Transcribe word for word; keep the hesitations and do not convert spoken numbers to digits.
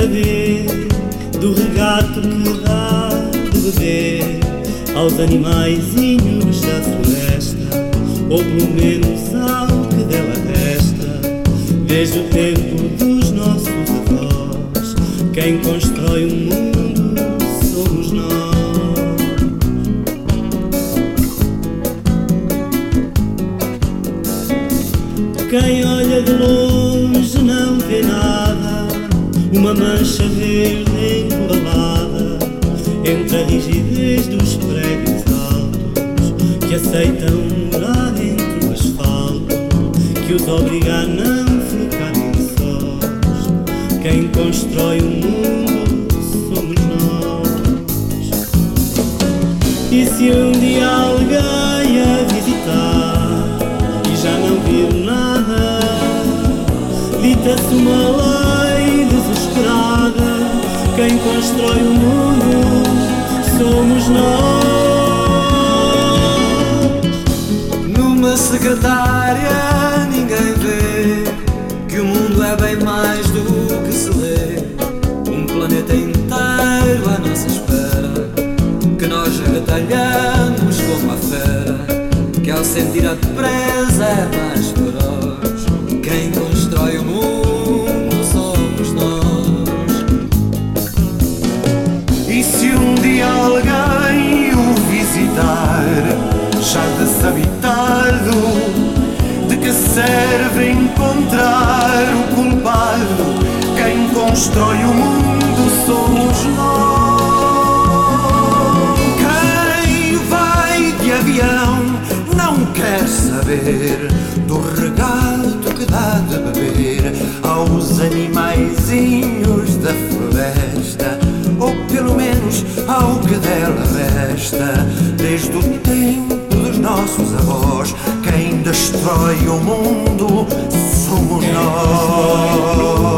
saber do regato que dá de beber aos animaizinhos da floresta, ou pelo menos ao que dela resta, desde o tempo dos nossos avós. Quem constrói o mundo somos nós. Quem olha de longe não vê nada, uma mancha verde embalada entre a rigidez dos prédios altos que aceitam morar entre o asfalto, que os obriga a não ficarem sós. Quem constrói o mundo somos nós. E se um dia alguém a visitar e já não vir nada, dita-se uma lei desesperada: quem constrói o mundo somos nós. Numa secretária ninguém vê que o mundo é bem mais do que se lê. Um planeta inteiro à nossa espera, que nós retalhamos como a fera, que ao sentir a presa é mais feroz. Quem constrói o mundo somos nós. E se um dia alguém o visitar, já desabitado, de que serve encontrar o culpado? Quem constrói o mundo somos nós. Quem vai de avião não quer saber do regato que dá de beber aos animaizinhos da floresta, ou pelo menos ao que dela resta, desde o tempo dos nossos avós. Quem destrói o mundo somos nós.